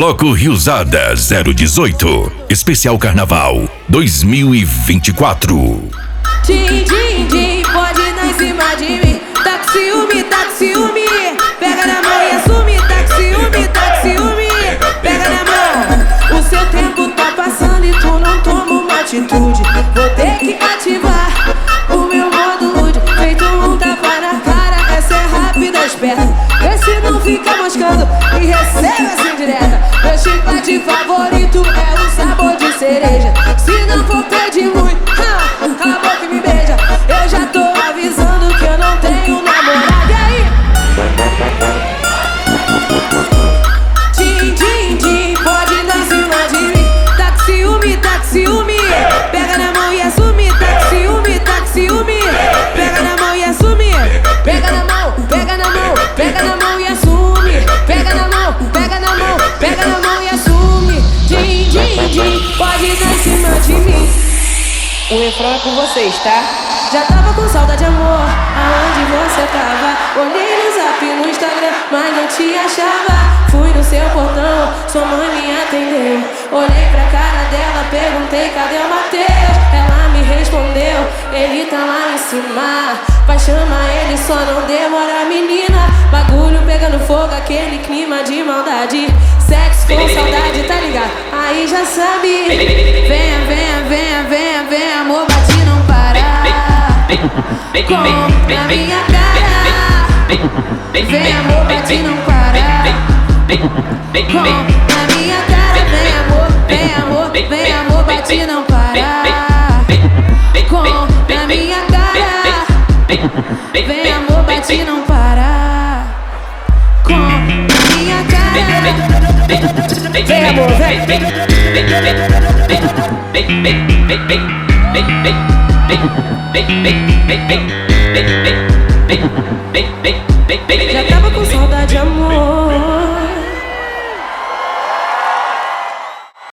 Bloco Riosada 018, Especial Carnaval 2024. Din, din, din, pode dar em cima de mim. Tá com ciúme, tá com ciúme. Pega na mão e assume. Tá com ciúme, tá com ciúme. Pega na mão. O seu tempo tá passando e tu não toma uma atitude. Vou ter que ativar o meu modo rude. Feito um tapa na cara, essa é rápida, esperta. Vê se não fica moscando e recebe essa indireta. Meu chiclete favorito é o sabor de cereja. Se não for pedir muito, acabou que me beija. Eu já tô avisando que eu não tenho namorada. E aí? Din, din, din, pode dar em cima de mim. Tá com ciúme, tá com ciúme. Pega na mão e assume. Tá com ciúme, tá com ciúme. Pega na mão e assume. Pega na mão, pega na mão, pega na mão e assume. Pega na mão, pega na mão, pega na mão e assume. Din, din, din, pode dar em cima de mim. O refrão é com vocês, tá? Já tava com saudade, amor, aonde você tava? Olhei no zap, no Instagram, mas não te achava. Fui no seu portão, sua mãe me atendeu. Olhei pra cara dela, perguntei cadê o Mateus. Ela me respondeu, ele tá lá em cima. Vai chamar ele, só não demora, menina. Bagulho pegando fogo, aquele clima de maldade. Sexo com saudade, tá ligado? Aí já sabe. Venha, venha, venha, venha, venha, amor, bate não para. Com na minha cara. Vem amor, bate não para. Com na minha cara. Vem amor, vem amor, vem amor, bate não para. Com na minha cara. Vem amor, bate não para. Com na minha cara. Vem amor, vem. Já tava com saudade, amor.